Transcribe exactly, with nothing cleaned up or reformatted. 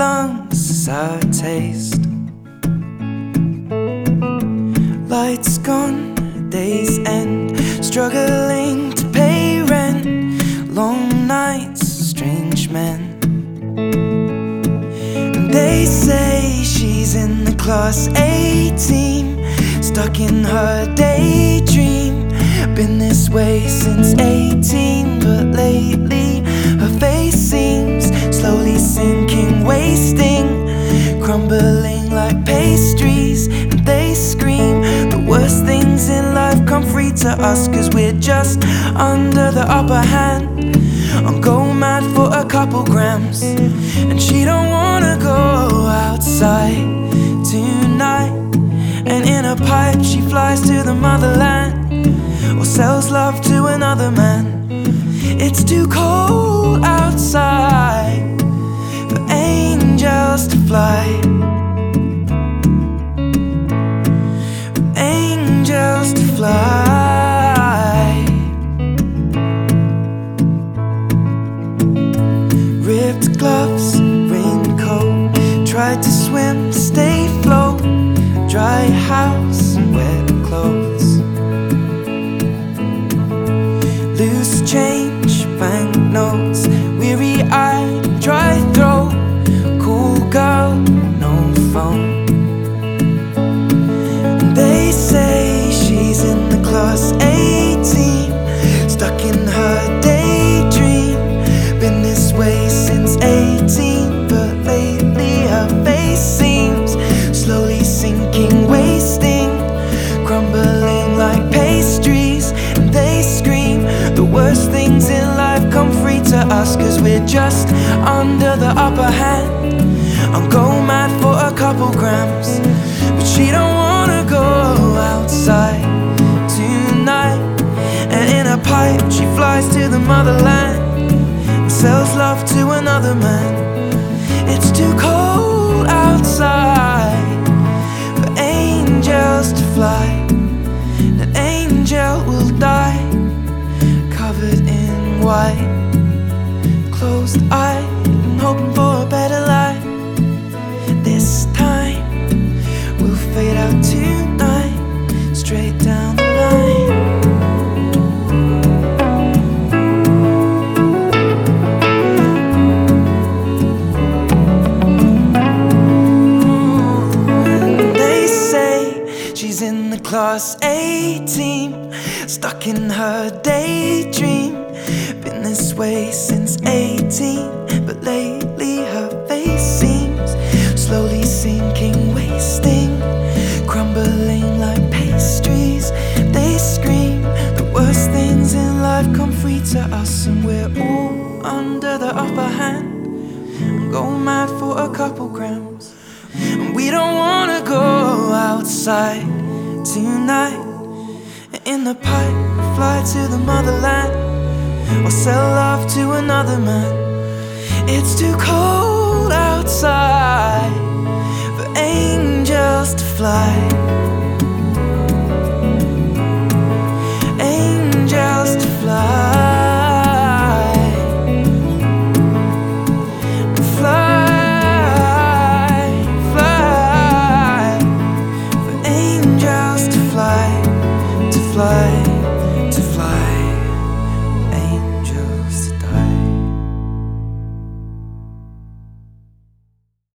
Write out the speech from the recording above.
lungs is our taste. Lights gone, days end, struggling to pay rent. Long nights, strange men. And they say she's in the class A team, stuck in her daydream. Been this way since eighteen, but lately her face seems slowly sinking, wasting, crumbling like pastries. And they scream the worst things in life come free to us, cause we're just under the upper hand. I'm go mad for a couple grams, and she don't wanna go outside tonight. And in a pipe she flies to the motherland, or sells love to another man. It's too cold outside for angels to fly, for angels to fly. Ripped gloves, raincoat, tried to swim, stay afloat. Dry house, wet clothes. Loose change, banknotes, weary-eyed, dry throat. Cool girl, no phone. And they say she's in the class A team, stuck in her daydream. Been this way since eighteen, but lately her face seems slowly sinking, wasting, crumbling like pastries. And they scream the worst things in life come free to us, cause we're just under the upper hand. I'm go mad for a couple grams, but she don't wanna go outside tonight. And in a pipe she flies to the motherland, and sells love to another man. It's too cold outside for angels to fly. An angel will die, covered in white, closed-eyed and hoping for a better life. This time we'll fade out tonight, straight down the line. And they say she's in the class A team, stuck in her daydream. Been this way since eighteen, but lately her face seems slowly sinking, wasting, crumbling like pastries. They scream the worst things in life come free to us, and we're all under the upper hand. I'm going mad for a couple grams, and we don't wanna go outside tonight. In the pipe, fly to the motherland, or sell love to another man. It's too cold outside for angels to fly. Angels to fly. Fly, fly, for angels to fly, to fly.